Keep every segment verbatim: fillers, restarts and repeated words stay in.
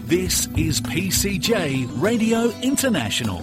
This is P C J Radio International.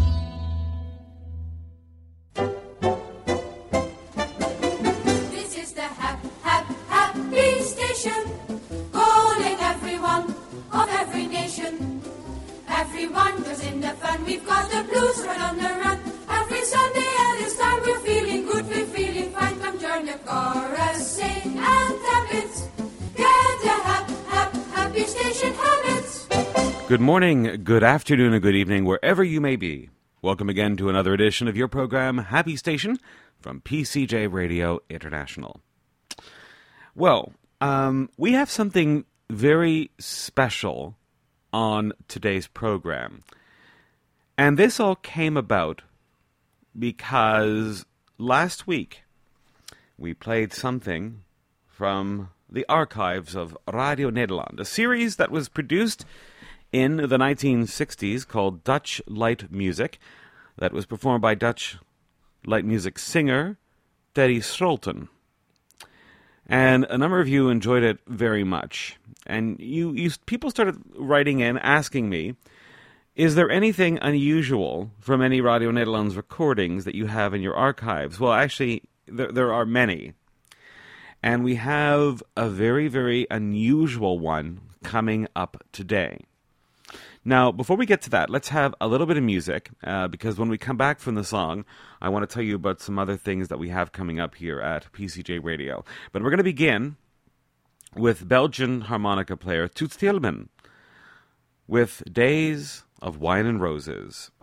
This is the hap, hap, happy station, calling everyone of every nation. Everyone goes in the fun, we've got the blues right on the run. Every Sunday at this time we're feeling good, we're feeling fine. Come join the chorus, sing and tap it. Get the hap, hap, happy station habits. Good morning, good afternoon, and good evening, wherever you may be. Welcome again to another edition of your program, Happy Station, from P C J Radio International. Well, um, we have something very special on today's program. And this all came about because last week we played something from the archives of Radio Nederland, a series that was produced in the nineteen sixties called Dutch Light Music, that was performed by Dutch light music singer Teddy Scholten. And a number of you enjoyed it very much. And you, you people started writing in, asking me, is there anything unusual from any Radio Nederland's recordings that you have in your archives? Well, actually, there, there are many. And we have a very, very unusual one coming up today. Now, before we get to that, let's have a little bit of music, uh, because when we come back from the song, I want to tell you about some other things that we have coming up here at P C J Radio. But we're going to begin with Belgian harmonica player Toots Thielemans with Days of Wine and Roses.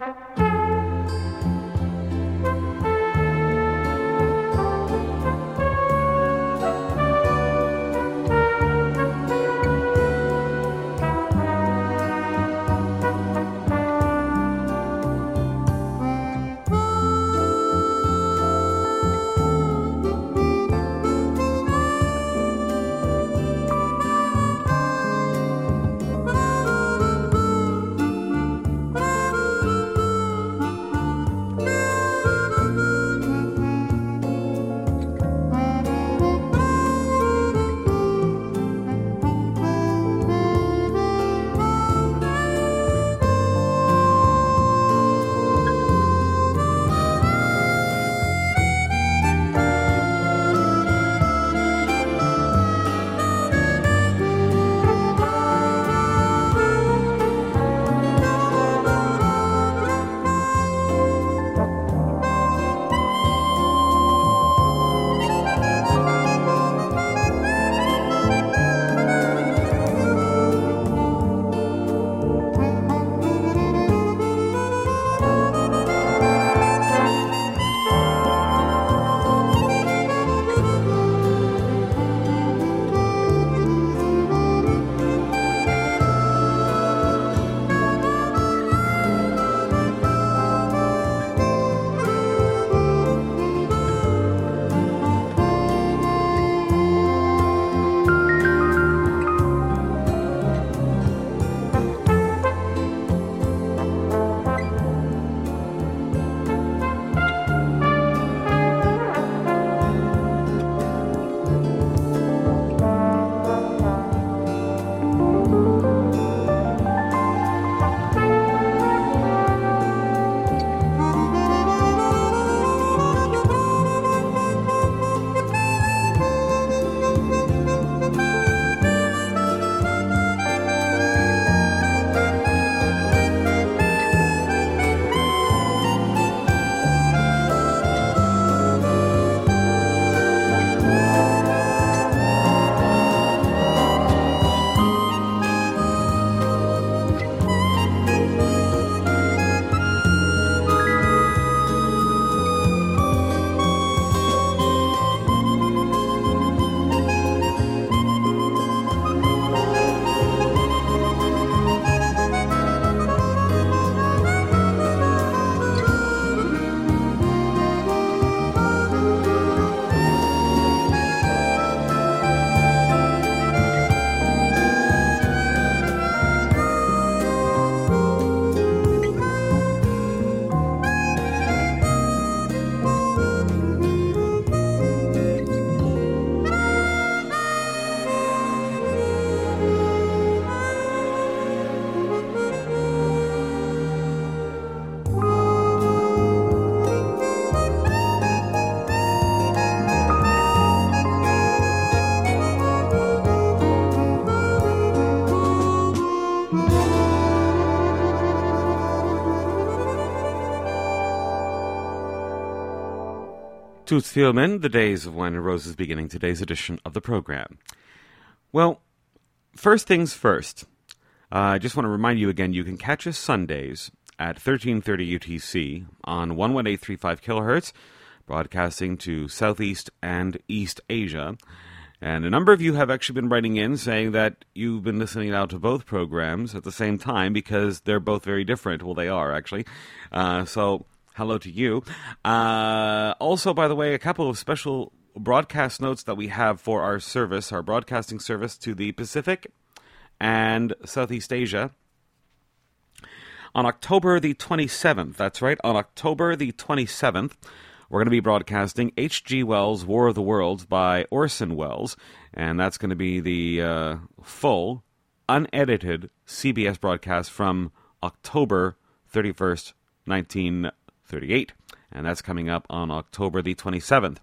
Toots Thielman, the days of wine and roses beginning today's edition of the program. Well, first things first. Uh, I just want to remind you again, you can catch us Sundays at thirteen thirty U T C on one one eight three five kilohertz, broadcasting to Southeast and East Asia. And a number of you have actually been writing in saying that you've been listening now to both programs at the same time because they're both very different. Well, they are, actually. Uh, so... Hello to you. Uh, also, by the way, a couple of special broadcast notes that we have for our service, our broadcasting service to the Pacific and Southeast Asia. On October the twenty-seventh, that's right, on October the twenty-seventh, we're going to be broadcasting H G Wells' War of the Worlds by Orson Welles, and that's going to be the uh, full, unedited C B S broadcast from October thirty-first, nineteen thirty-eight, and that's coming up on October the twenty-seventh.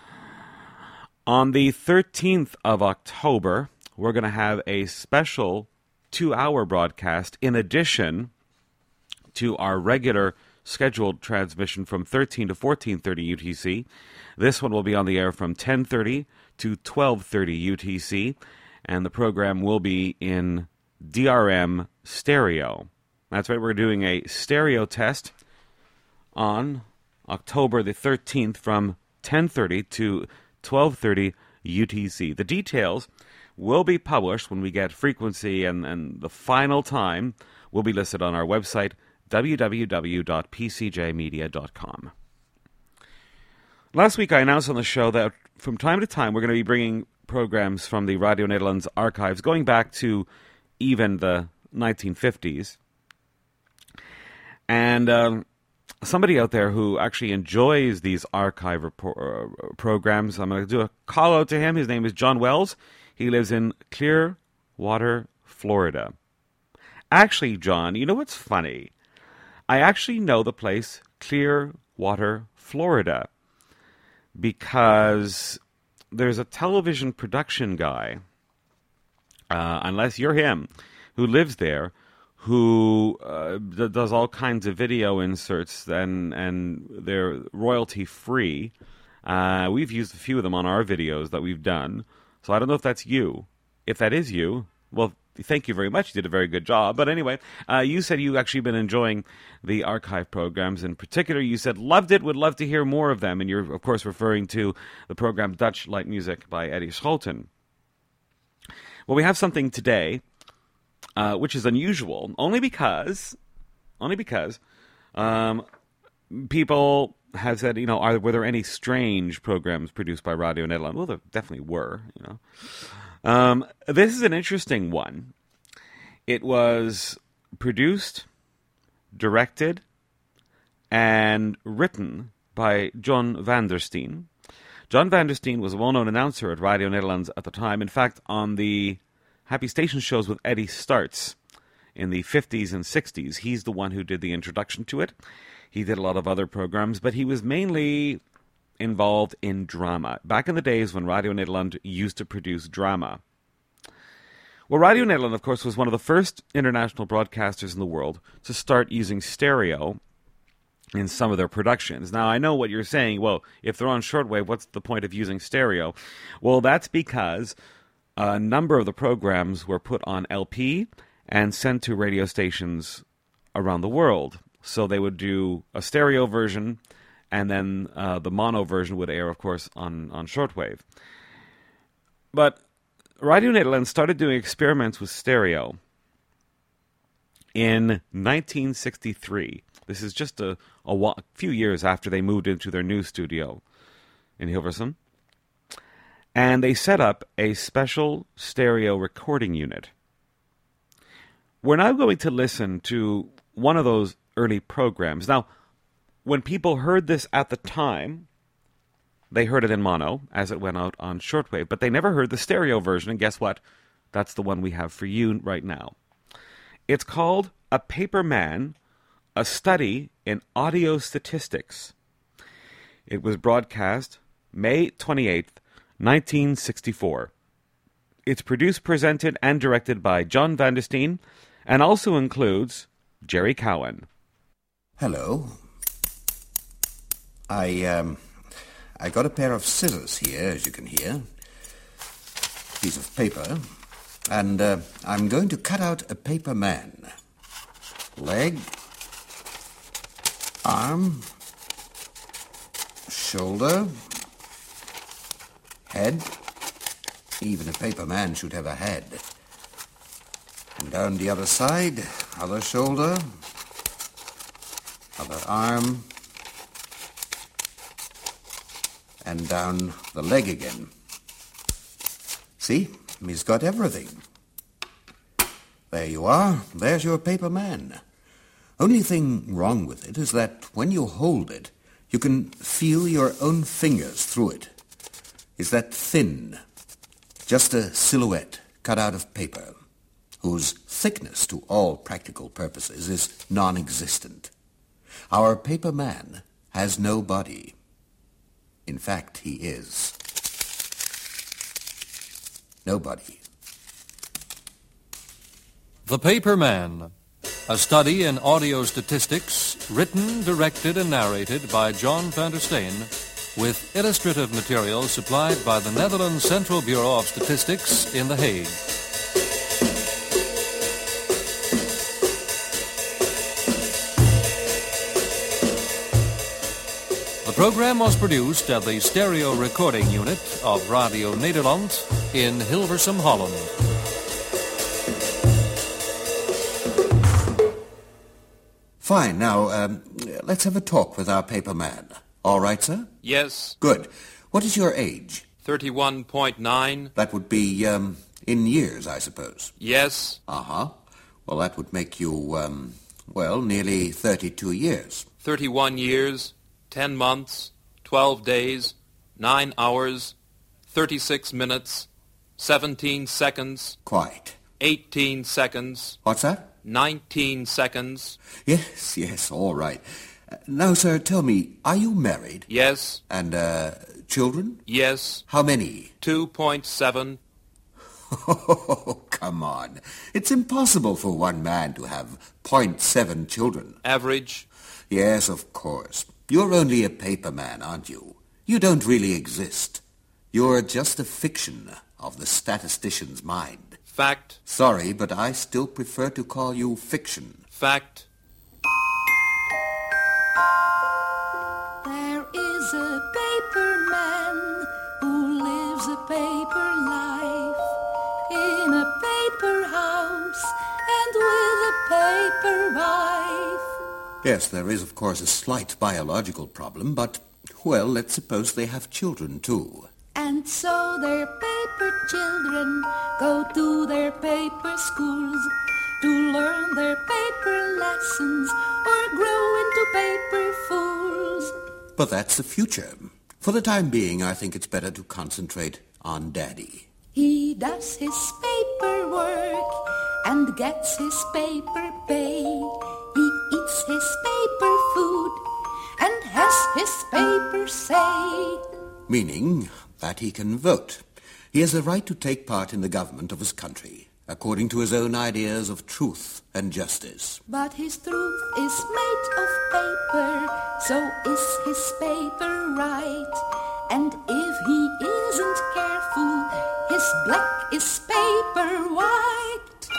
On the thirteenth of October, we're going to have a special two-hour broadcast in addition to our regular scheduled transmission from thirteen to fourteen thirty U T C. This one will be on the air from ten thirty to twelve thirty U T C, and the program will be in D R M stereo. That's right, we're doing a stereo test on October the thirteenth from ten thirty to twelve thirty U T C. The details will be published when we get frequency, and, and the final time will be listed on our website, w w w dot p c j media dot com. Last week I announced on the show that from time to time we're going to be bringing programs from the Radio Nederlands archives going back to even the nineteen fifties. And um, somebody out there who actually enjoys these archive report, uh, programs, I'm going to do a call out to him. His name is John Wells. He lives in Clearwater, Florida. Actually, John, you know what's funny? I actually know the place Clearwater, Florida, because there's a television production guy, uh, unless you're him, who lives there, who uh, d- does all kinds of video inserts, and, and they're royalty-free. Uh, we've used a few of them on our videos that we've done, so I don't know if that's you. If that is you, well, thank you very much. You did a very good job. But anyway, uh, you said you actually been enjoying the archive programs. In particular, you said loved it, would love to hear more of them, and you're, of course, referring to the program Dutch Light Music by Eddie Scholten. Well, we have something today Uh, which is unusual, only because, only because, um, people have said, you know, are were there any strange programs produced by Radio Nederland? Well, there definitely were, you know. Um, this is an interesting one. It was produced, directed, and written by John van der Steen. John van der Steen was a well-known announcer at Radio Nederland at the time. In fact, on the Happy Station shows with Eddie Starts in the fifties and sixties. He's the one who did the introduction to it. He did a lot of other programs, but he was mainly involved in drama. Back in the days when Radio Nederland used to produce drama. Well, Radio Nederland, of course, was one of the first international broadcasters in the world to start using stereo in some of their productions. Now, I know what you're saying. Well, if they're on shortwave, what's the point of using stereo? Well, that's because a number of the programs were put on L P and sent to radio stations around the world. So they would do a stereo version, and then uh, the mono version would air, of course, on, on shortwave. But Radio Nederland started doing experiments with stereo in nineteen sixty-three. This is just a, a, a few years after they moved into their new studio in Hilversum. And they set up a special stereo recording unit. We're now going to listen to one of those early programs. Now, when people heard this at the time, they heard it in mono as it went out on shortwave, but they never heard the stereo version, and guess what? That's the one we have for you right now. It's called A Paper Man, A Study in Audio Statistics. It was broadcast May twenty-eighth, nineteen sixty-four. It's produced, presented, and directed by John van der Steen, and also includes Jerry Cowan. Hello. I um, I got a pair of scissors here, as you can hear. Piece of paper. And uh, I'm going to cut out a paper man. Leg. Arm. Shoulder. Head. Even a paper man should have a head. And down the other side, other shoulder, other arm, and down the leg again. See? He's got everything. There you are. There's your paper man. Only thing wrong with it is that when you hold it, you can feel your own fingers through it. It's that thin, just a silhouette cut out of paper, whose thickness to all practical purposes is non-existent. Our paper man has no body. In fact, he is nobody. The Paper Man, a study in audio statistics, written, directed, and narrated by John van der Steen, with illustrative material supplied by the Netherlands Central Bureau of Statistics in The Hague. The program was produced at the stereo recording unit of Radio Nederland in Hilversum, Holland. Fine. Now, um, let's have a talk with our paper man. All right, sir? Yes. Good. What is your age? thirty-one point nine. That would be, um, in years, I suppose. Yes. Uh-huh. Well, that would make you, um, well, nearly thirty-two years. thirty-one years, ten months, twelve days, nine hours, thirty-six minutes, seventeen seconds. Quite. eighteen seconds. What's that? nineteen seconds. Yes, yes, all right. Uh, now, sir, tell me, are you married? Yes. And, uh, children? Yes. How many? two point seven. Oh, come on. It's impossible for one man to have point seven children. Average. Yes, of course. You're only a paper man, aren't you? You don't really exist. You're just a fiction of the statistician's mind. Fact. Sorry, but I still prefer to call you fiction. Fact. There is a paper man who lives a paper life in a paper house and with a paper wife. Yes, there is, of course, a slight biological problem, but, well, let's suppose they have children, too. And so their paper children go to their paper schools to learn their paper lessons or grow into paper fools. But that's the future. For the time being, I think it's better to concentrate on Daddy. He does his paper work and gets his paper pay. He eats his paper food and has his paper say. Meaning that he can vote. He has the right to take part in the government of his country, according to his own ideas of truth and justice. But his truth is made of paper, so is his paper right. And if he isn't careful, his black is paper white.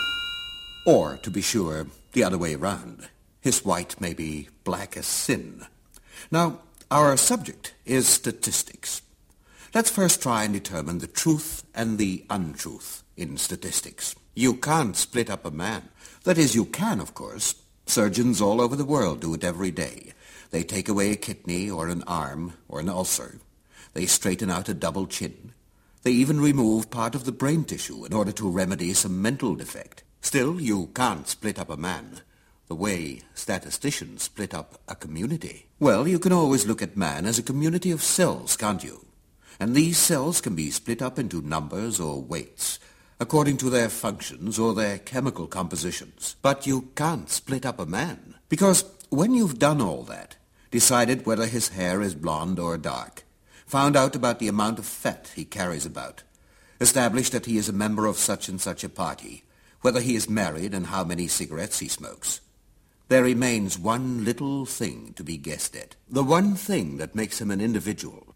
Or, to be sure, the other way round. His white may be black as sin. Now, our subject is statistics. Let's first try and determine the truth and the untruth in statistics. You can't split up a man. That is, you can, of course. Surgeons all over the world do it every day. They take away a kidney or an arm or an ulcer. They straighten out a double chin. They even remove part of the brain tissue in order to remedy some mental defect. Still, you can't split up a man the way statisticians split up a community. Well, you can always look at man as a community of cells, can't you? And these cells can be split up into numbers or weights, according to their functions or their chemical compositions. But you can't split up a man, because when you've done all that, decided whether his hair is blonde or dark, found out about the amount of fat he carries about, established that he is a member of such and such a party, whether he is married and how many cigarettes he smokes, there remains one little thing to be guessed at. The one thing that makes him an individual,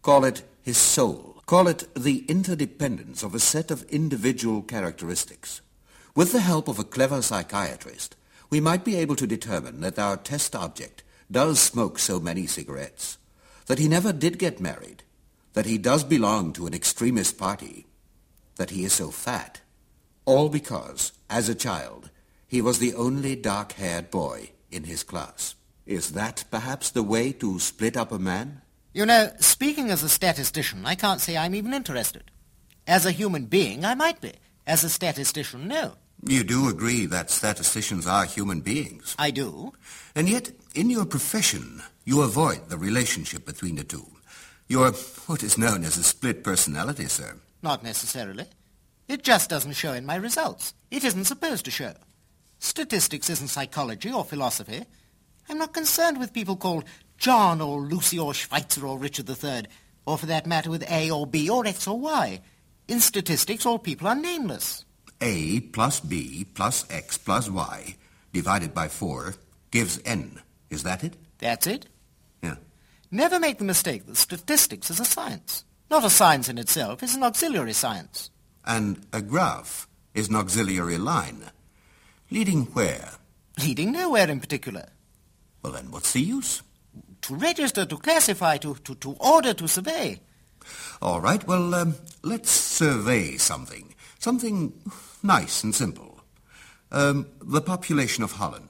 Call it his soul. Call it the interdependence of a set of individual characteristics. With the help of a clever psychiatrist, we might be able to determine that our test object does smoke so many cigarettes, that he never did get married, that he does belong to an extremist party, that he is so fat, all because, as a child, he was the only dark-haired boy in his class. Is that perhaps the way to split up a man? You know, speaking as a statistician, I can't say I'm even interested. As a human being, I might be. As a statistician, no. You do agree that statisticians are human beings. I do. And yet, in your profession, you avoid the relationship between the two. You're what is known as a split personality, sir. Not necessarily. It just doesn't show in my results. It isn't supposed to show. Statistics isn't psychology or philosophy. I'm not concerned with people called John or Lucy or Schweitzer or Richard the Third, or for that matter with A or B or X or Y. In statistics, all people are nameless. A plus B plus X plus Y divided by four gives N. Is that it? That's it. Yeah. Never make the mistake that statistics is a science. Not a science in itself, it's an auxiliary science. And a graph is an auxiliary line. Leading where? Leading nowhere in particular. Well, then what's the use? To register, to classify, to, to, to order, to survey. All right, well, um, let's survey something. Something nice and simple. Um, the population of Holland.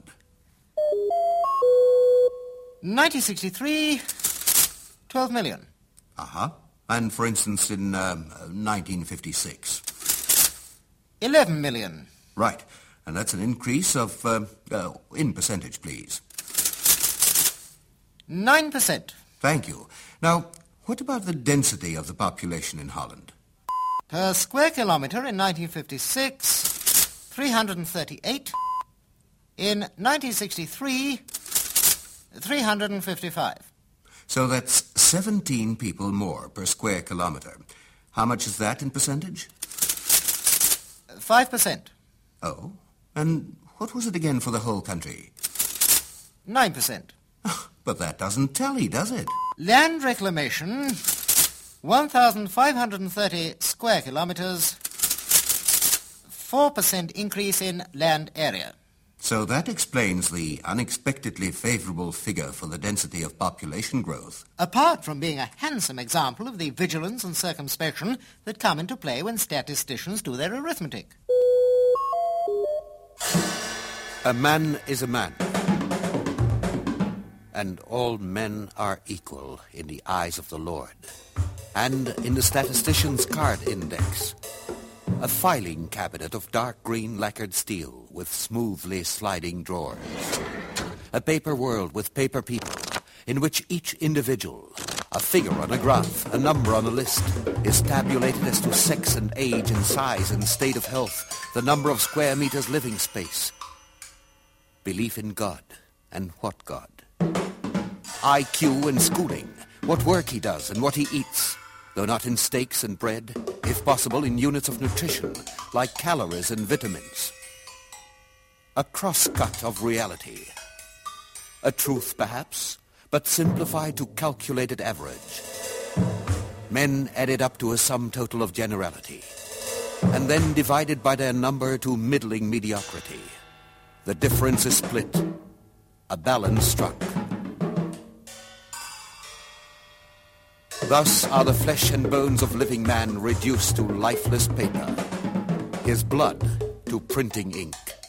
nineteen sixty-three, twelve million. Uh-huh. And, for instance, in um, nineteen fifty-six. eleven million. Right. And that's an increase of, um, uh, in percentage, please. nine percent. Thank you. Now, what about the density of the population in Holland? Per square kilometre in nineteen fifty-six, three hundred thirty-eight. In nineteen sixty-three, three hundred fifty-five. So that's seventeen people more per square kilometre. How much is that in percentage? five percent. Oh, and what was it again for the whole country? nine percent. But that doesn't tally, does it? Land reclamation, one thousand five hundred thirty square kilometres, four percent increase in land area. So that explains the unexpectedly favourable figure for the density of population growth. Apart from being a handsome example of the vigilance and circumspection that come into play when statisticians do their arithmetic. A man is a man. And all men are equal in the eyes of the Lord. And in the statistician's card index, a filing cabinet of dark green lacquered steel with smoothly sliding drawers. A paper world with paper people, in which each individual, a figure on a graph, a number on a list, is tabulated as to sex and age and size and state of health, the number of square meters living space. Belief in God, and what God? I Q and schooling, what work he does and what he eats, though not in steaks and bread, if possible in units of nutrition, like calories and vitamins. A cross-cut of reality. A truth, perhaps, but simplified to calculated average. Men added up to a sum total of generality, and then divided by their number to middling mediocrity. The difference is split, a balance struck. Thus are the flesh and bones of living man reduced to lifeless paper, his blood to printing ink.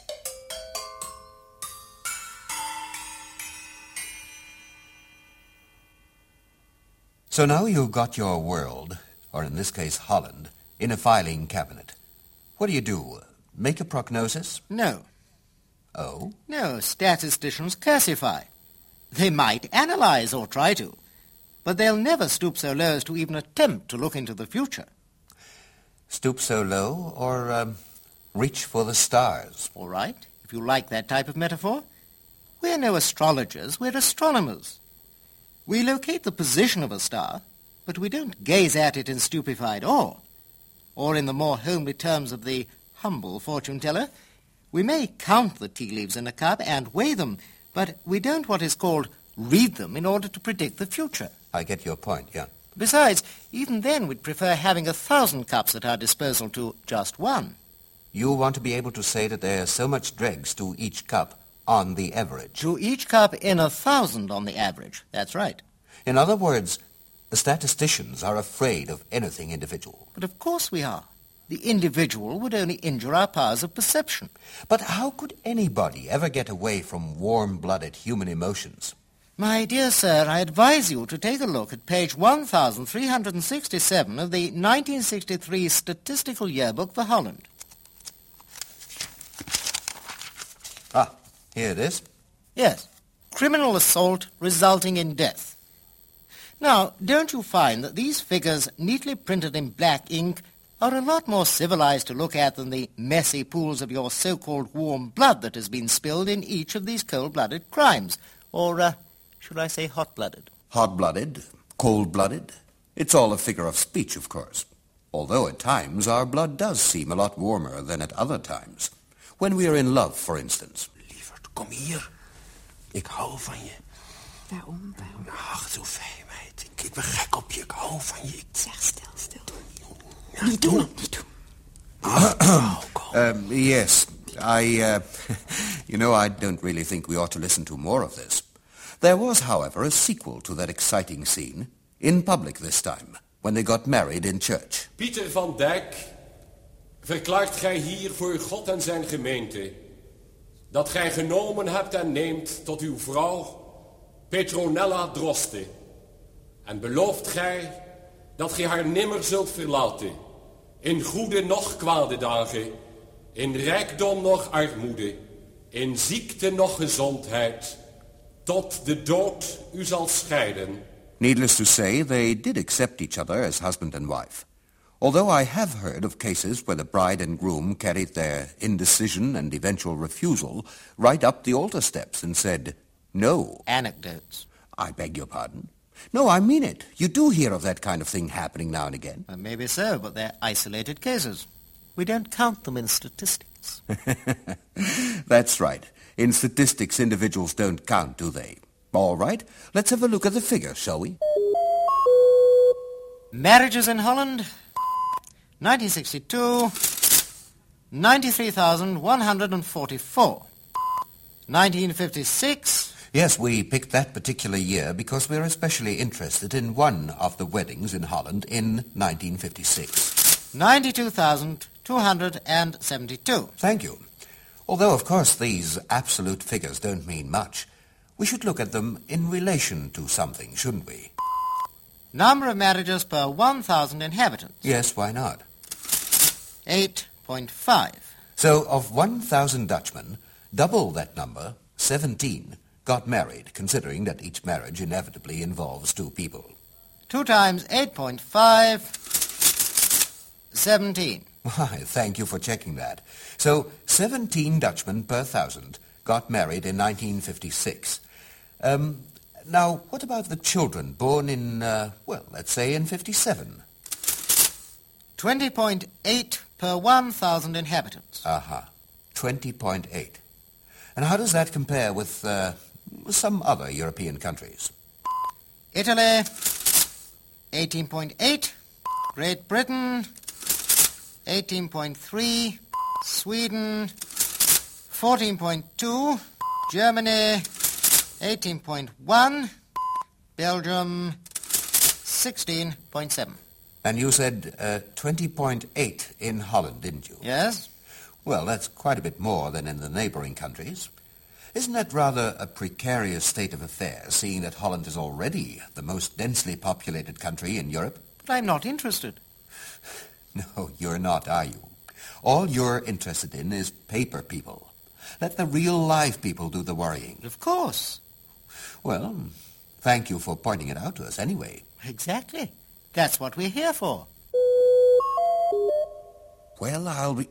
So now you've got your world, or in this case Holland, in a filing cabinet. What do you do? Make a prognosis? No. Oh? No, statisticians classify. They might analyze or try to, but they'll never stoop so low as to even attempt to look into the future. Stoop so low, or um, reach for the stars? All right, if you like that type of metaphor. We're no astrologers, we're astronomers. We locate the position of a star, but we don't gaze at it in stupefied awe. Or in the more homely terms of the humble fortune-teller, we may count the tea leaves in a cup and weigh them, but we don't what is called read them in order to predict the future. I get your point, yeah. Besides, even then we'd prefer having a thousand cups at our disposal to just one. You want to be able to say that there's so much dregs to each cup on the average. To each cup in a thousand on the average. That's right. In other words, the statisticians are afraid of anything individual. But of course we are. The individual would only injure our powers of perception. But how could anybody ever get away from warm-blooded human emotions? My dear sir, I advise you to take a look at page one thousand three hundred sixty-seven of the nineteen sixty-three Statistical Yearbook for Holland. Ah, here it is. Yes. Criminal assault resulting in death. Now, don't you find that these figures, neatly printed in black ink, are a lot more civilized to look at than the messy pools of your so-called warm blood that has been spilled in each of these cold-blooded crimes? Or, uh, should I say hot-blooded? Hot-blooded, cold-blooded. It's all a figure of speech, of course. Although at times our blood does seem a lot warmer than at other times. When we are in love, for instance. Lieverd, kom hier. Ik hou van je. Waarom? Waarom? Ach, zo fijn, meid. Ik, ik ben gek op je. Ik hou van je. Zeg, stil, stil. Ja, niet doen. Niet doen. Um, yes, I, uh, you know, I don't really think we ought to listen to more of this. There was, however, a sequel to that exciting scene, in public this time, when they got married in church. Pieter van Dijk, verklaart gij hier voor God en zijn gemeente, dat gij genomen hebt en neemt tot uw vrouw, Petronella Droste, en belooft gij dat gij haar nimmer zult verlaten, in goede noch kwade dagen, in rijkdom noch armoede, in ziekte noch gezondheid, tot de dood u zal scheiden. Needless to say, they did accept each other as husband and wife. Although I have heard of cases where the bride and groom carried their indecision and eventual refusal right up the altar steps and said, no. Anecdotes. I beg your pardon? No, I mean it. You do hear of that kind of thing happening now and again. Uh, maybe so, but they're isolated cases. We don't count them in statistics. That's right. In statistics, individuals don't count, do they? All right, let's have a look at the figures, shall we? Marriages in Holland, nineteen sixty-two, ninety-three thousand one hundred forty-four. nineteen fifty-six... Yes, we picked that particular year because we're especially interested in one of the weddings in Holland in nineteen fifty-six. ninety-two thousand two hundred seventy-two. Thank you. Although, of course, these absolute figures don't mean much, we should look at them in relation to something, shouldn't we? Number of marriages per one thousand inhabitants. Yes, why not? eight point five. So, of one thousand Dutchmen, double that number, seventeen, got married, considering that each marriage inevitably involves two people. Two times eight point five, seventeen. Why, thank you for checking that. So, seventeen Dutchmen per thousand got married in nineteen fifty-six. Um, now, what about the children born in, uh, well, let's say in fifty-seven? twenty point eight per one thousand inhabitants. Aha, uh-huh. twenty point eight. And how does that compare with, uh, some other European countries? Italy, eighteen point eight. Great Britain, eighteen point three. Sweden, fourteen point two. Germany, eighteen point one. Belgium, sixteen point seven. And you said uh, twenty point eight in Holland, didn't you? Yes. Well, that's quite a bit more than in the neighboring countries. Isn't that rather a precarious state of affairs, seeing that Holland is already the most densely populated country in Europe? But I'm not interested. No, you're not, are you? All you're interested in is paper people. Let the real live people do the worrying. Of course. Well, thank you for pointing it out to us anyway. Exactly. That's what we're here for. Well, I'll be...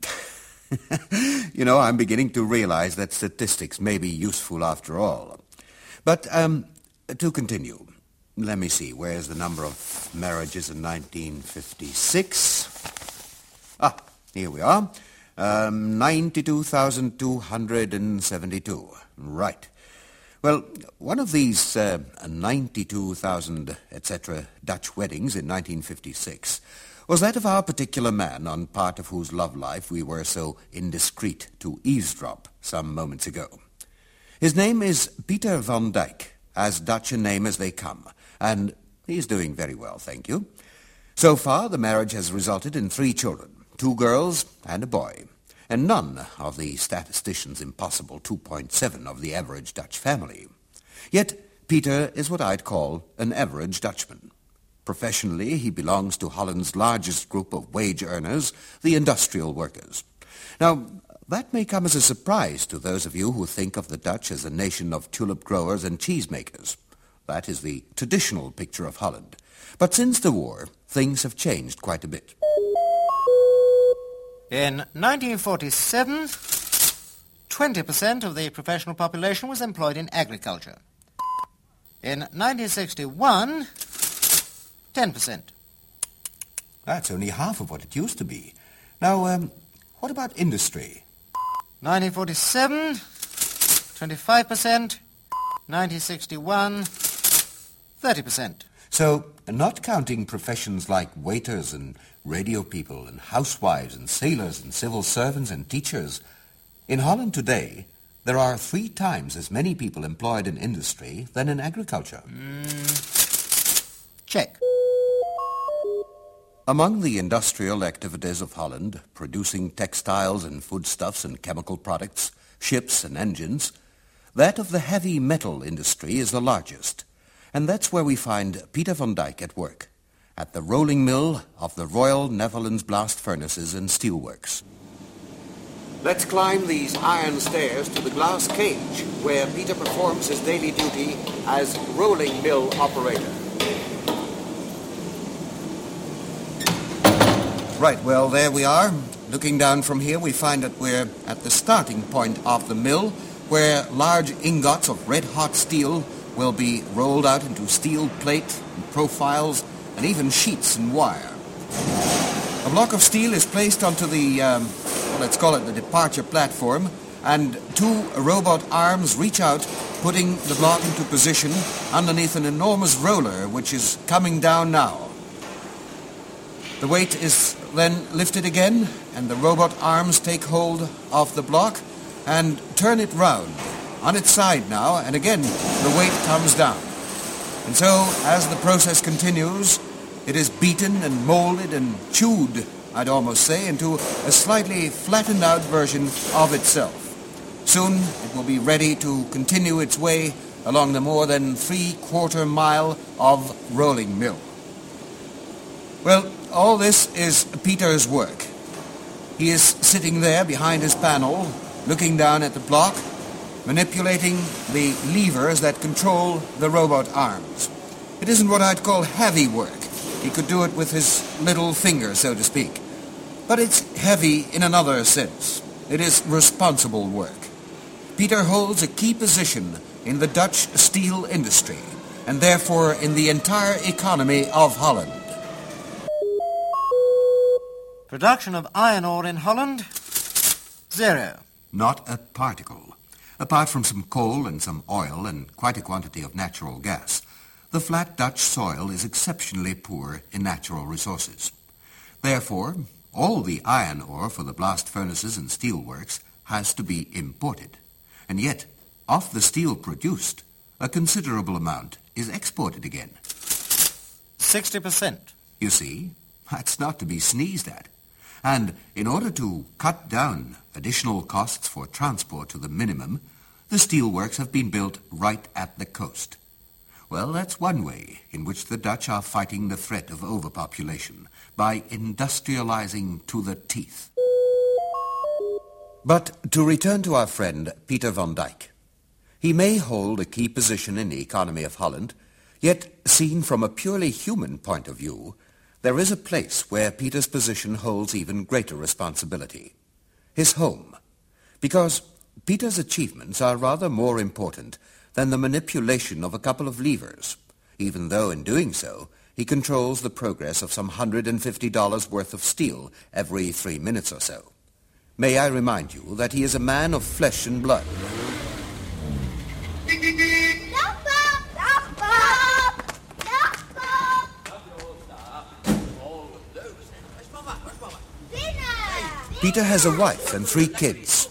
You know, I'm beginning to realize that statistics may be useful after all. But, um, to continue, let me see, where's the number of marriages in nineteen fifty-six? Ah, here we are. Um, ninety-two thousand two hundred seventy-two. Right. Well, one of these uh, ninety-two thousand, et cetera Dutch weddings in nineteen fifty-six was that of our particular man on part of whose love life we were so indiscreet to eavesdrop some moments ago. His name is Peter van Dyck, as Dutch a name as they come, and he's doing very well, thank you. So far, the marriage has resulted in three children, two girls and a boy, and none of the statistician's impossible two point seven of the average Dutch family. Yet, Peter is what I'd call an average Dutchman. Professionally, he belongs to Holland's largest group of wage earners, the industrial workers. Now, that may come as a surprise to those of you who think of the Dutch as a nation of tulip growers and cheesemakers. That is the traditional picture of Holland. But since the war, things have changed quite a bit. In nineteen forty-seven, twenty percent of the professional population was employed in agriculture. In nineteen sixty-one, ten percent. That's only half of what it used to be. Now, um, what about industry? nineteen forty-seven, twenty-five percent. nineteen sixty-one, thirty percent. So, not counting professions like waiters and radio people and housewives and sailors and civil servants and teachers, in Holland today, there are three times as many people employed in industry than in agriculture. Mm. Check. Among the industrial activities of Holland, producing textiles and foodstuffs and chemical products, ships and engines, that of the heavy metal industry is the largest. And that's where we find Peter van Dyck at work, at the rolling mill of the Royal Netherlands Blast Furnaces and Steelworks. Let's climb these iron stairs to the glass cage, where Peter performs his daily duty as rolling mill operator. Right, well, there we are. Looking down from here, we find that we're at the starting point of the mill, where large ingots of red-hot steel will be rolled out into steel plate and profiles and even sheets and wire. A block of steel is placed onto the, um, well, let's call it the departure platform, and two robot arms reach out, putting the block into position underneath an enormous roller which is coming down now. The weight is then lifted again, and the robot arms take hold of the block and turn it round on its side now, and again the weight comes down. And so, as the process continues, it is beaten and molded and chewed, I'd almost say, into a slightly flattened out version of itself. Soon it will be ready to continue its way along the more than three-quarter mile of rolling mill. Well, all this is Peter's work. He is sitting there behind his panel, looking down at the block, manipulating the levers that control the robot arms. It isn't what I'd call heavy work. He could do it with his little finger, so to speak. But it's heavy in another sense. It is responsible work. Peter holds a key position in the Dutch steel industry, and therefore in the entire economy of Holland. Production of iron ore in Holland, zero. Not a particle. Apart from some coal and some oil and quite a quantity of natural gas, the flat Dutch soil is exceptionally poor in natural resources. Therefore, all the iron ore for the blast furnaces and steelworks has to be imported. And yet, of the steel produced, a considerable amount is exported again. sixty percent. You see, that's not to be sneezed at. And in order to cut down additional costs for transport to the minimum, the steelworks have been built right at the coast. Well, that's one way in which the Dutch are fighting the threat of overpopulation, by industrializing to the teeth. But to return to our friend Peter van Dyck. He may hold a key position in the economy of Holland, yet seen from a purely human point of view, there is a place where Peter's position holds even greater responsibility. His home. Because Peter's achievements are rather more important than the manipulation of a couple of levers, even though in doing so he controls the progress of some one hundred fifty dollars worth of steel every three minutes or so. May I remind you that he is a man of flesh and blood. Dag, pap. Dag, pap. Dag, pap. Binnen. Peter has a wife and three kids.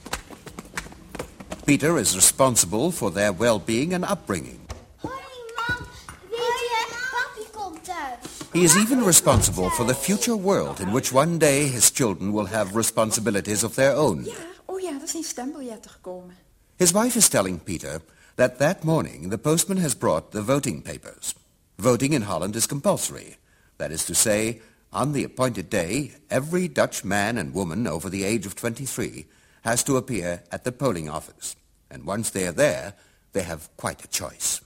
Peter is responsible for their well-being and upbringing. Hoi, mam. Weet je, papi komt thuis. He is even responsible for the future world in which one day his children will have responsibilities of their own. Ja, oh ja, er zijn stembiljetten gekomen. His wife is telling Peter that that morning the postman has brought the voting papers. Voting in Holland is compulsory. That is to say, on the appointed day, every Dutch man and woman over the age of twenty-three has to appear at the polling office. And once they are there, they have quite a choice.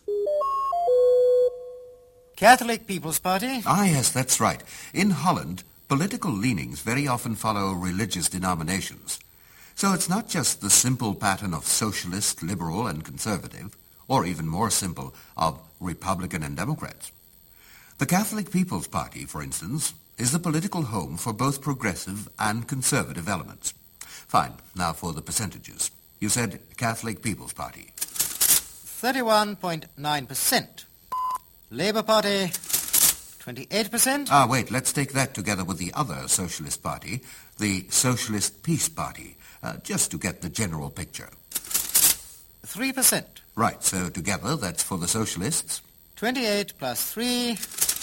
Catholic People's Party? Ah, yes, that's right. In Holland, political leanings very often follow religious denominations. So it's not just the simple pattern of socialist, liberal, and conservative, or even more simple, of Republican and Democrats. The Catholic People's Party, for instance, is the political home for both progressive and conservative elements. Fine, now for the percentages. You said Catholic People's Party. thirty-one point nine percent. Labour Party, twenty-eight percent. Ah, wait, let's take that together with the other Socialist Party, the Socialist Peace Party, uh, just to get the general picture. three percent. Right, so together that's for the Socialists. twenty-eight plus three,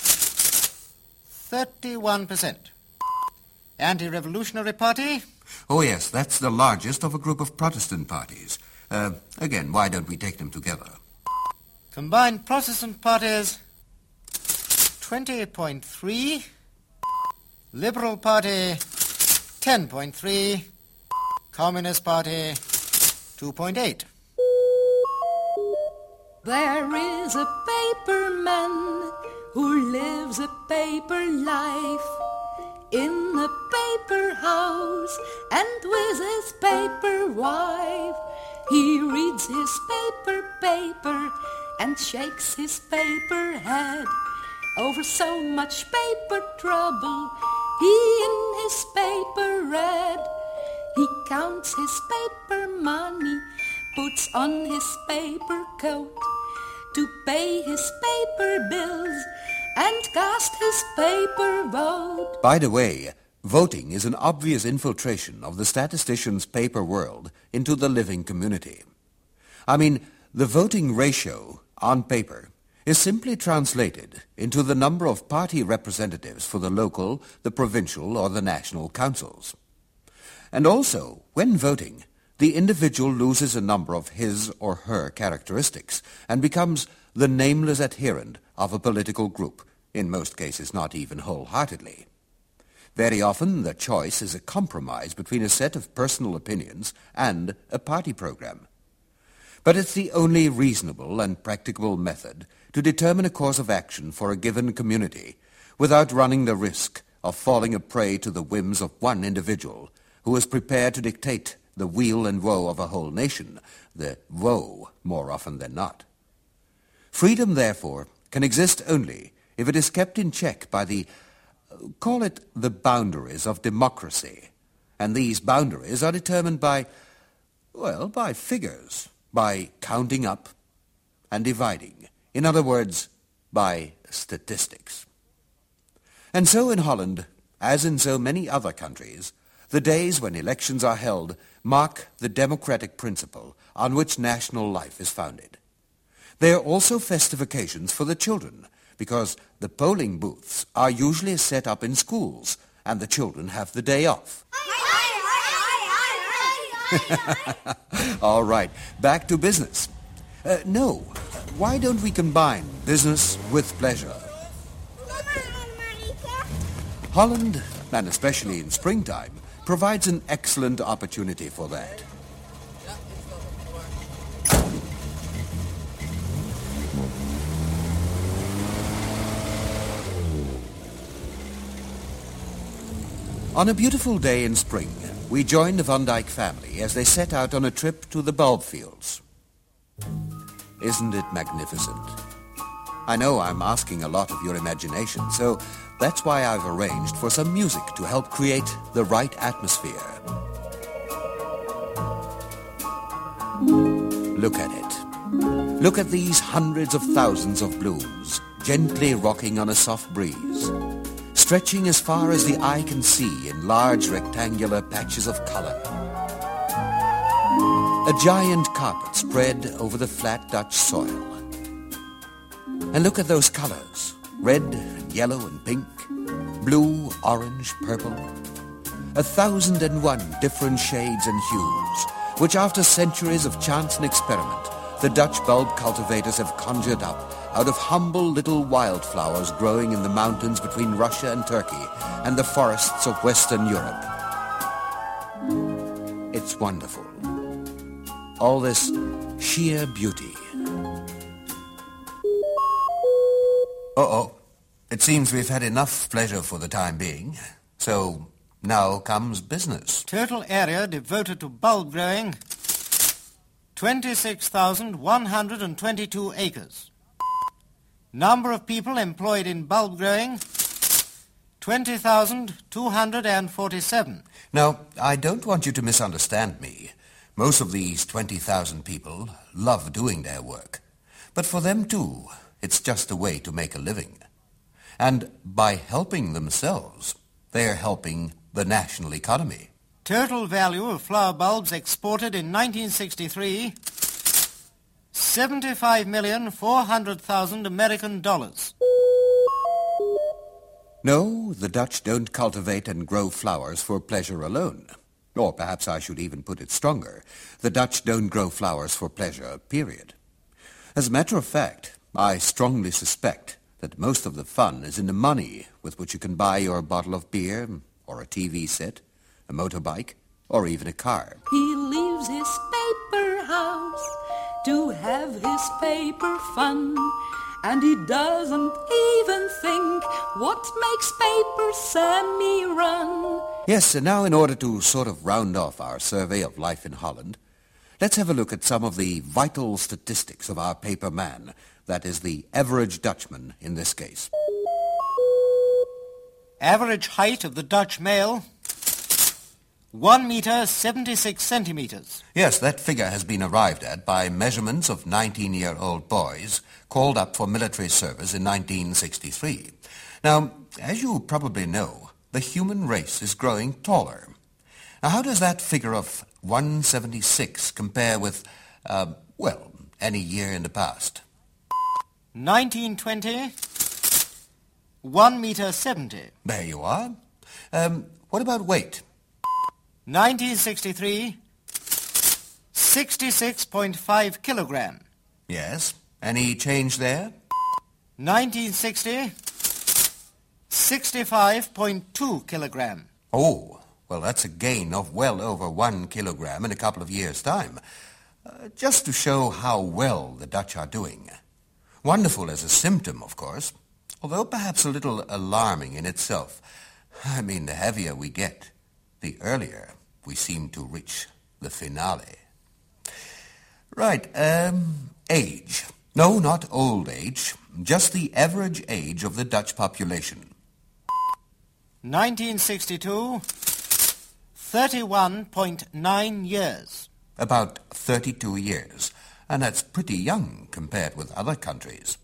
thirty-one percent. Anti-Revolutionary Party? Oh, yes, that's the largest of a group of Protestant parties. Uh, again, why don't we take them together? Combined Protestant parties, twenty point three. Liberal Party, ten point three. Communist Party, two point eight. There is a paperman who lives a paper life in a paper house and with his paper wife. He reads his paper paper and shakes his paper head over so much paper trouble he in his paper read. He counts his paper money, puts on his paper coat to pay his paper bills and cast his paper vote. By the way, voting is an obvious infiltration of the statistician's paper world into the living community. I mean, the voting ratio on paper is simply translated into the number of party representatives for the local, the provincial, or the national councils. And also, when voting, the individual loses a number of his or her characteristics and becomes the nameless adherent of a political group, in most cases not even wholeheartedly. Very often the choice is a compromise between a set of personal opinions and a party program. But it's the only reasonable and practicable method to determine a course of action for a given community without running the risk of falling a prey to the whims of one individual who is prepared to dictate the weal and woe of a whole nation, the woe more often than not. Freedom, therefore, can exist only if it is kept in check by the, uh, call it the boundaries of democracy. And these boundaries are determined by, well, by figures, by counting up and dividing. In other words, by statistics. And so in Holland, as in so many other countries, the days when elections are held mark the democratic principle on which national life is founded. They are also festive occasions for the children, because the polling booths are usually set up in schools, and the children have the day off. All right, back to business. Uh, no, why don't we combine business with pleasure? Holland, and especially in springtime, provides an excellent opportunity for that. On a beautiful day in spring, we joined the Van Dyck family as they set out on a trip to the bulb fields. Isn't it magnificent? I know I'm asking a lot of your imagination, so that's why I've arranged for some music to help create the right atmosphere. Look at it. Look at these hundreds of thousands of blooms, gently rocking on a soft breeze, stretching as far as the eye can see in large rectangular patches of color. A giant carpet spread over the flat Dutch soil. And look at those colors, red and yellow and pink, blue, orange, purple. A thousand and one different shades and hues, which after centuries of chance and experiment, the Dutch bulb cultivators have conjured up out of humble little wildflowers growing in the mountains between Russia and Turkey and the forests of Western Europe. It's wonderful. All this sheer beauty. Uh-oh. It seems we've had enough pleasure for the time being. So now comes business. Total area devoted to bulb growing, twenty-six thousand one hundred twenty-two acres. Number of people employed in bulb growing, twenty thousand two hundred forty-seven. Now, I don't want you to misunderstand me. Most of these twenty thousand people love doing their work. But for them, too, it's just a way to make a living. And by helping themselves, they're helping the national economy. Total value of flower bulbs exported in nineteen sixty-three, seventy-five million four hundred thousand American dollars. No, the Dutch don't cultivate and grow flowers for pleasure alone. Or perhaps I should even put it stronger. The Dutch don't grow flowers for pleasure, period. As a matter of fact, I strongly suspect that most of the fun is in the money with which you can buy your bottle of beer, or a T V set, a motorbike, or even a car. He leaves his paper house to have his paper fun, and he doesn't even think what makes Paper Sammy run. Yes, and now in order to sort of round off our survey of life in Holland, let's have a look at some of the vital statistics of our paper man, that is the average Dutchman in this case. Average height of the Dutch male, one meter seventy-six centimeters. Yes, that figure has been arrived at by measurements of nineteen-year-old boys called up for military service in nineteen sixty-three. Now, as you probably know, the human race is growing taller. Now, how does that figure of one seventy-six compare with, uh, well, any year in the past? nineteen twenty, one meter seventy. There you are. Um, what about weight? nineteen sixty-three, sixty-six point five kilogram. Yes. Any change there? nineteen sixty, sixty-five point two kilogram. Oh, well, that's a gain of well over one kilogram in a couple of years' time. Uh, just to show how well the Dutch are doing. Wonderful as a symptom, of course, although perhaps a little alarming in itself. I mean, the heavier we get, the earlier we seem to reach the finale. Right, um, age. No, not old age, just the average age of the Dutch population. nineteen sixty-two, thirty-one point nine years. About thirty-two years, and that's pretty young compared with other countries.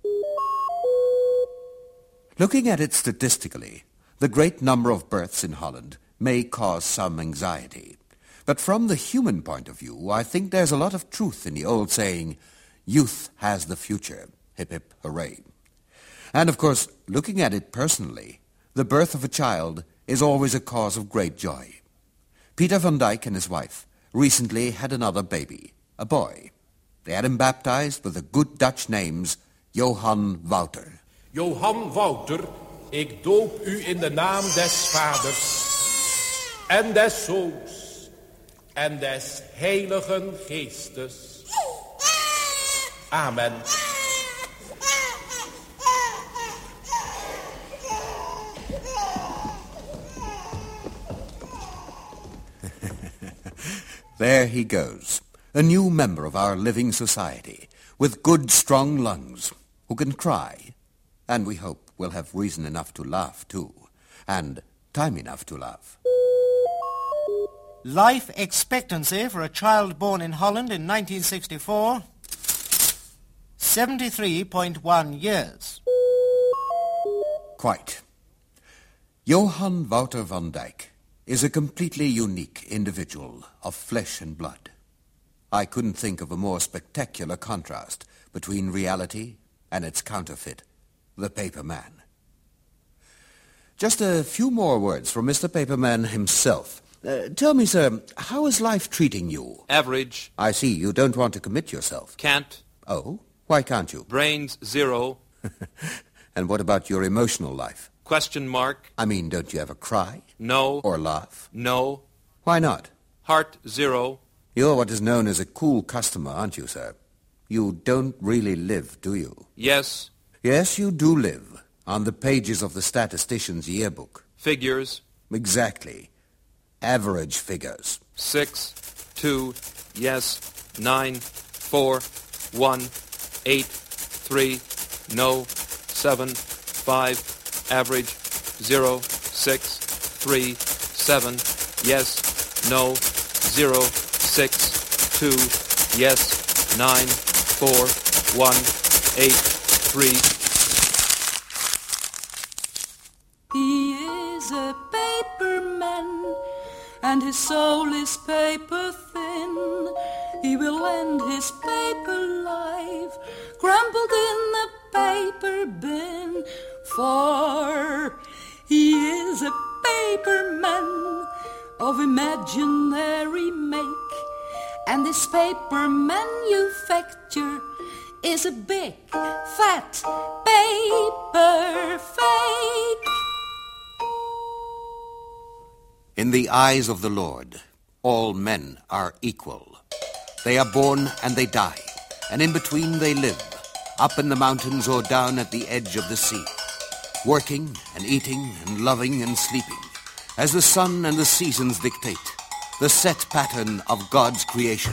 Looking at it statistically, the great number of births in Holland may cause some anxiety. But from the human point of view, I think there's a lot of truth in the old saying, youth has the future, hip hip hooray. And of course, looking at it personally, the birth of a child is always a cause of great joy. Peter van Dyck and his wife recently had another baby, a boy. They had him baptized with the good Dutch names Johan Wouter. Johan Wouter, ik doop u in de naam des Vaders en des Zoons en des Heiligen Geestes. Amen. There he goes, a new member of our living society, with good, strong lungs, who can cry, and we hope will have reason enough to laugh, too, and time enough to laugh. Life expectancy for a child born in Holland in nineteen sixty-four, seventy-three point one years. Quite. Johann Wouter van Dyck is a completely unique individual of flesh and blood. I couldn't think of a more spectacular contrast between reality and its counterfeit, the paper man. Just a few more words from Mister Paperman himself. Uh, tell me, sir, how is life treating you? Average. I see, you don't want to commit yourself. Can't. Oh? Why can't you? Brains zero. And what about your emotional life? Question mark. I mean, don't you ever cry? No. Or laugh? No. Why not? Heart zero. You're what is known as a cool customer, aren't you, sir? You don't really live, do you? Yes. Yes, you do live. On the pages of the statistician's yearbook. Figures. Exactly. Average figures. Six, two, yes, nine, four, one, eight, three, no, seven, five, average, zero, six, three, seven, yes, no, zero, six, two, yes, nine, four, one, eight, three. He is a paperman, and his soul is paper thin. He will end his paper life crumpled in the paper bin. For he is a paperman of imaginary make, and this paper manufacture is a big, fat paper fake. In the eyes of the Lord, all men are equal. They are born and they die, and in between they live, up in the mountains or down at the edge of the sea, working and eating and loving and sleeping, as the sun and the seasons dictate, the set pattern of God's creation.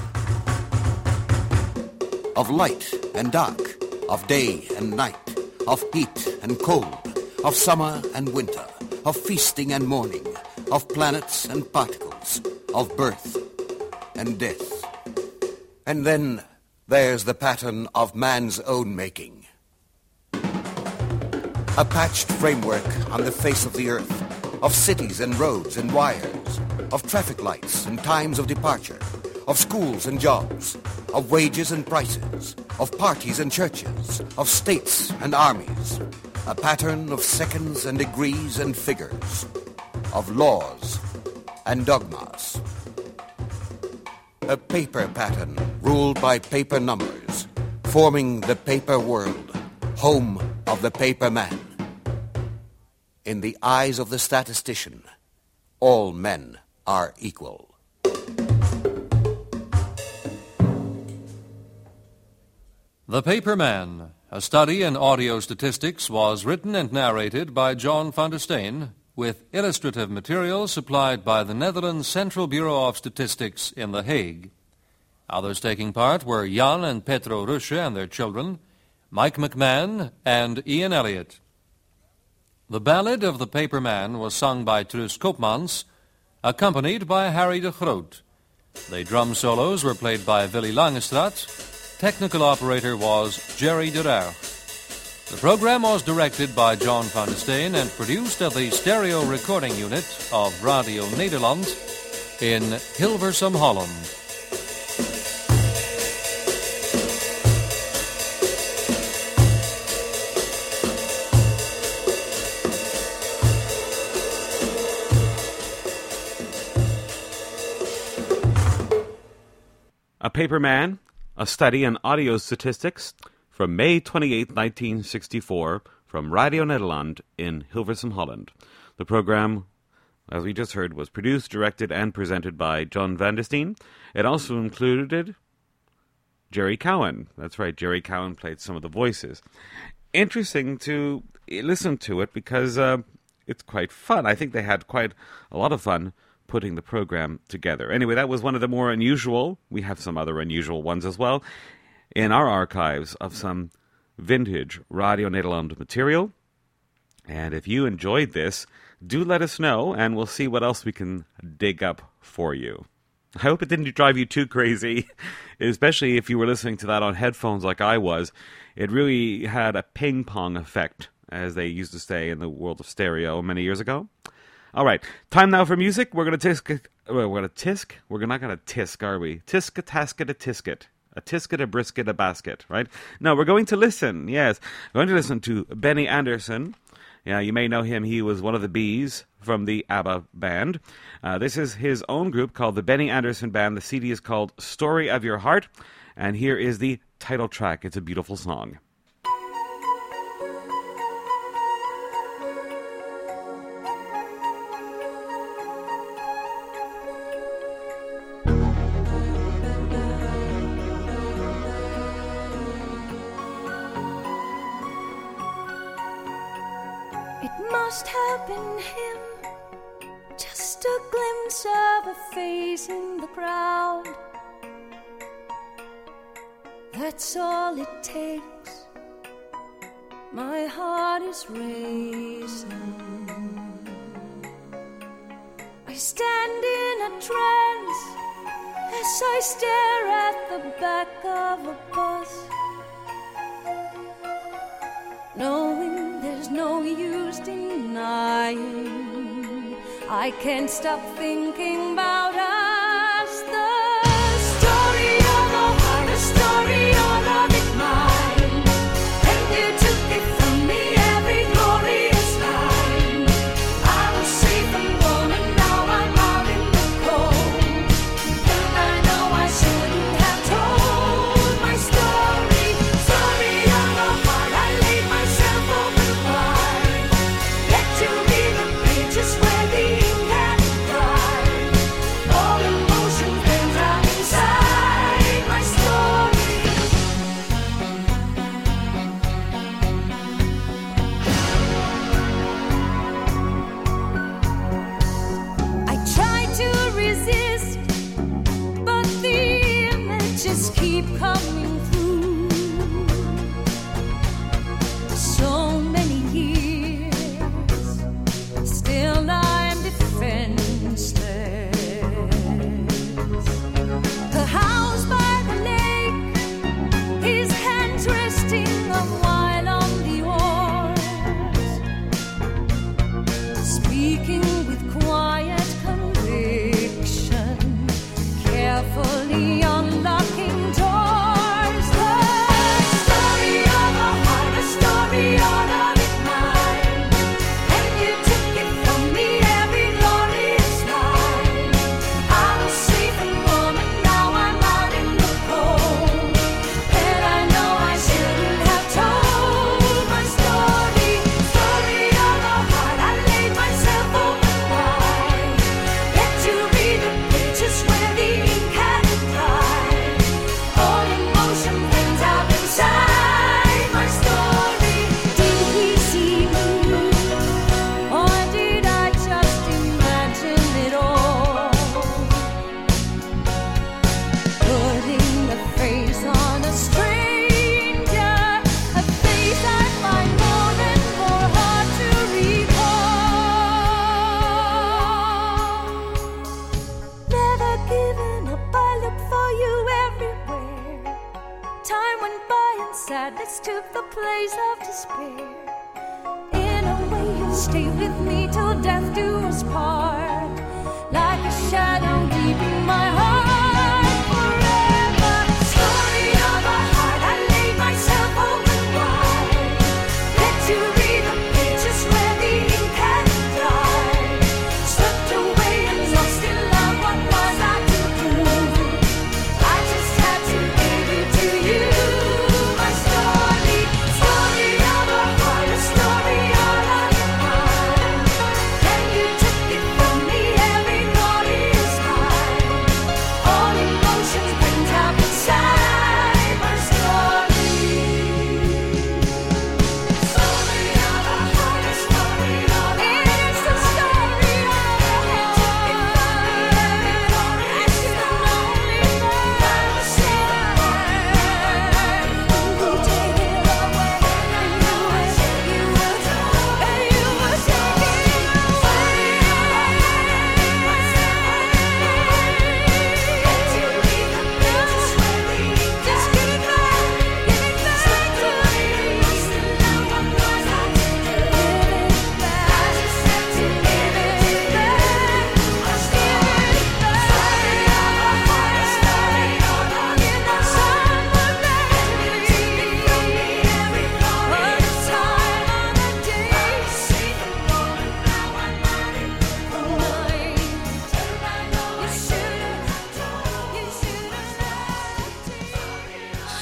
Of light and dark, of day and night, of heat and cold, of summer and winter, of feasting and mourning, of planets and particles, of birth and death. And then there's the pattern of man's own making. A patched framework on the face of the earth, of cities and roads and wires, of traffic lights and times of departure, of schools and jobs, of wages and prices, of parties and churches, of states and armies. A pattern of seconds and degrees and figures, of laws and dogmas. A paper pattern ruled by paper numbers, forming the paper world, home of the paper man. In the eyes of the statistician, all men are equal. The Paper Man, a study in audio statistics, was written and narrated by John van der Steen, with illustrative material supplied by the Netherlands Central Bureau of Statistics in The Hague. Others taking part were Jan and Petro Rusche and their children, Mike McMahon, and Ian Elliott. The Ballad of the Paper Man was sung by Truus Koopmans, accompanied by Harry de Groot. The drum solos were played by Willy Langestraat. Technical operator was Jerry de Ruyter. The program was directed by John van der Steen and produced at the stereo recording unit of Radio Nederland in Hilversum, Holland. A Paper Man, a study in audio statistics, from May twenty-eighth, nineteen sixty-four, from Radio Nederland in Hilversum, Holland. The program, as we just heard, was produced, directed, and presented by John van der Steen. It also included Jerry Cowan. That's right, Jerry Cowan played some of the voices. Interesting to listen to it because uh, it's quite fun. I think they had quite a lot of fun putting the program together. Anyway, that was one of the more unusual. We have some other unusual ones as well in our archives of some vintage Radio Nederland material. And if you enjoyed this, do let us know, and we'll see what else we can dig up for you. I hope it didn't drive you too crazy, especially if you were listening to that on headphones like I was. It really had a ping-pong effect, as they used to say in the world of stereo many years ago. All right, time now for music. We're going to tisk... We're going to tisk? We're not going to tisk, are we? Tisk-a-tasket a tisket. A tisket, a brisket, a basket, right? No, we're going to listen, yes. We're going to listen to Benny Andersson. Yeah, you may know him. He was one of the Bees from the ABBA band. Uh, this is his own group called the Benny Andersson Band. The C D is called Story of Your Heart. And here is the title track. It's a beautiful song. Must have been him, just a glimpse of a face in the crowd. That's all it takes. My heart is racing. I stand in a trance as I stare at the back of a bus, knowing there's no use denying. I can't stop thinking about us. The story of our heart, the story all of it mine. And you took it from me, every glorious line. I was safe and warm and now I'm out in the cold. And I know I shouldn't have told my story. Story of our heart, I laid myself open wide. Yet to read the pages where the ink had dried. All emotion brings out inside my story. I try to resist, but the images keep coming through. So many years, still I'm defenseless. The house by the lake, his hands resting a while on the oars, speaking with quiet conviction, carefully unlocking doors. The story of a heart, a story all of it mine. And you took it from me, every glorious line. I was safe and warm and now I'm out in the cold. And I know I shouldn't have told my story. Story of a heart, I laid myself open wide. Yet to read the pages where the ink had dried. All emotion brings out inside my story. Did he see me, or did I just imagine it all? Putting a face on a stranger, a face I find more and more hard to recall. Never given up, I looked for you everywhere. Time went by and sadness took the place of despair. In a way, you stayed with me till death do us part, like a shadow deep in my heart. Forever, story of a heart, I laid myself open wide. Let you read the pages where the ink had dried. Swept away and lost in love, what was I to do? I just had to give it to you. My story, story of a heart, a story all of it mine. And you took it from me, every glorious line.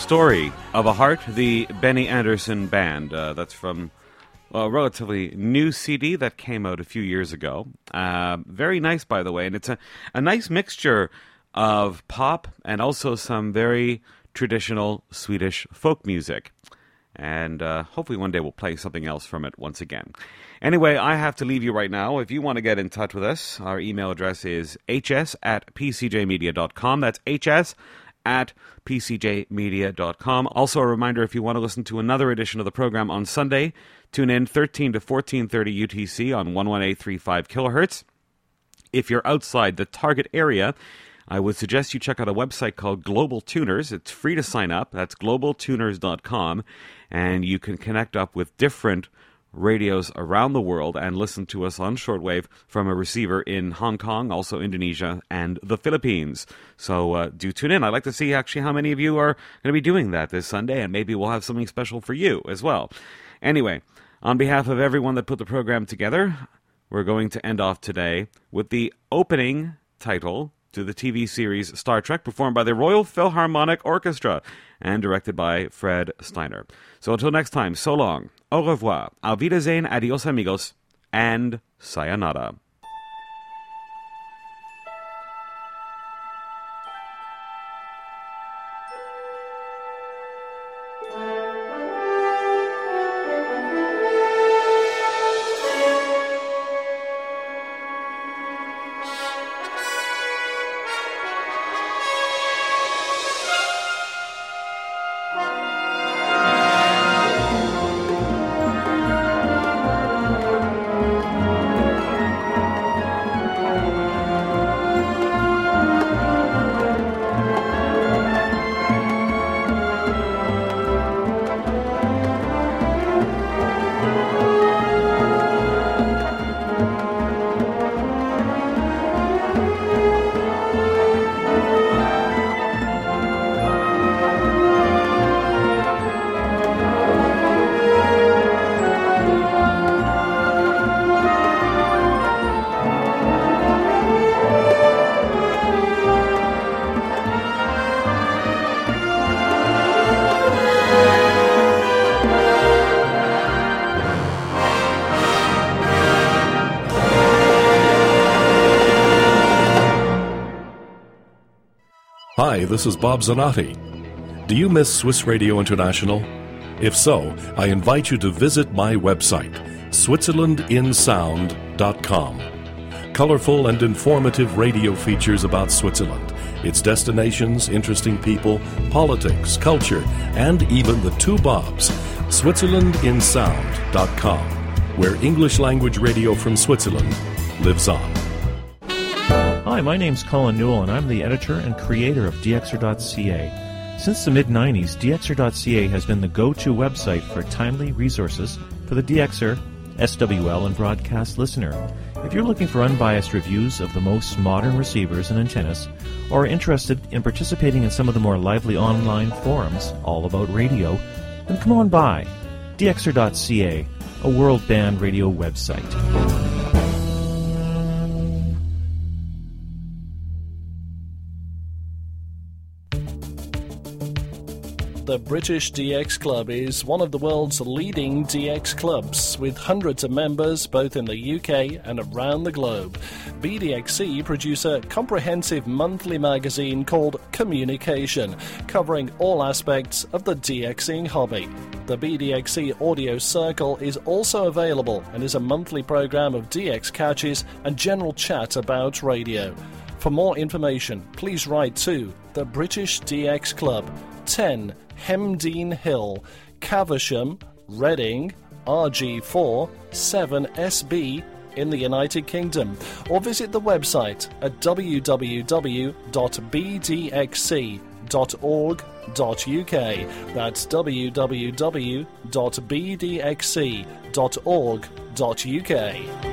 Story of a Heart, the Benny Andersson Band. Uh, that's from a relatively new C D that came out a few years ago. Uh, very nice, by the way, and it's a, a nice mixture of pop and also some very traditional Swedish folk music. And uh, hopefully one day we'll play something else from it once again. Anyway, I have to leave you right now. If you want to get in touch with us, our email address is h s at p c j media dot com. That's hs at p c j media dot com. Also a reminder, if you want to listen to another edition of the program on Sunday, tune in thirteen to fourteen thirty U T C on eleven eighty-five kilohertz. If you're outside the target area, I would suggest you check out a website called Global Tuners. It's free to sign up. That's global tuners dot com. And you can connect up with different radios around the world and listen to us on shortwave from a receiver in Hong Kong, also Indonesia, and the Philippines. So uh, do tune in. I'd like to see actually how many of you are going to be doing that this Sunday, and maybe we'll have something special for you as well. Anyway, on behalf of everyone that put the program together, we're going to end off today with the opening title to the T V series Star Trek, performed by the Royal Philharmonic Orchestra and directed by Fred Steiner. So until next time, so long, au revoir, auf Wiedersehen, adios amigos, and sayonara. Hi, this is Bob Zanotti. Do you miss Swiss Radio International? If so, I invite you to visit my website, switzerland in sound dot com. Colorful and informative radio features about Switzerland, its destinations, interesting people, politics, culture, and even the two Bobs, switzerland in sound dot com, where English language radio from Switzerland lives on. Hi, my name's Colin Newell, and I'm the editor and creator of D X R dot C A. Since the mid nineties, D X R dot C A has been the go-to website for timely resources for the D X R, S W L, and broadcast listener. If you're looking for unbiased reviews of the most modern receivers and antennas, or are interested in participating in some of the more lively online forums all about radio, then come on by. D X R dot C A, a world band radio website. The British D X Club is one of the world's leading D X clubs, with hundreds of members both in the U K and around the globe. B D X C produce a comprehensive monthly magazine called Communication, covering all aspects of the DXing hobby. The B D X C Audio Circle is also available and is a monthly program of D X catches and general chat about radio. For more information, please write to the British D X Club, ten Hemdean Hill, Caversham, Reading, R G four seven S B in the United Kingdom, or visit the website at w w w dot b d x c dot org dot u k. That's w w w dot b d x c dot org dot u k.